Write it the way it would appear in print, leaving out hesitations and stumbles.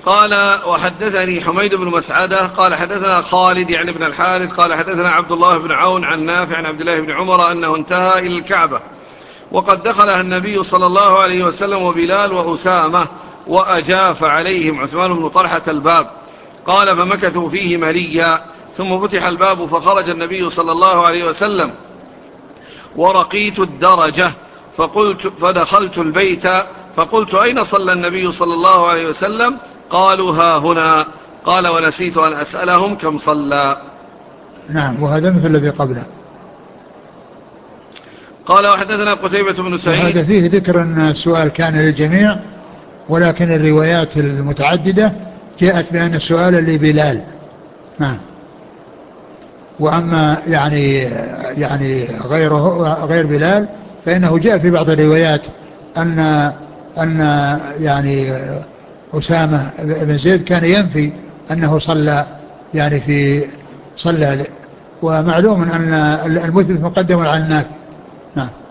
قال وحدثني حميد بن مسعدة قال حدثنا خالد يعني بن الحارث قال حدثنا عبد الله بن عون عن نافع عن عبد الله بن عمر أنه انتهى إلى الكعبة وقد دخلها النبي صلى الله عليه وسلم وبلال وأسامة وأجاف عليهم عثمان بن طلحة الباب. قال فمكثوا فيه مليا ثم فتح الباب فخرج النبي صلى الله عليه وسلم ورقيت الدرجة فدخلت البيت فقلت أين صلى النبي صلى الله عليه وسلم؟ قالوا ها هنا. قال ونسيت أن أسألهم كم صلى. نعم. وهذا مثل الذي قبله. قال وحدثنا قتيبة بن سعيد. وهذا فيه ذكر أن السؤال كان للجميع، ولكن الروايات المتعددة جاءت بأن السؤال لبلال. نعم. وأما يعني غير بلال فإنه جاء في بعض الروايات أن يعني أسامة بن زيد كان ينفي أنه صلى يعني صلى. ومعلوم أن المثبت مقدم على النافي. نعم.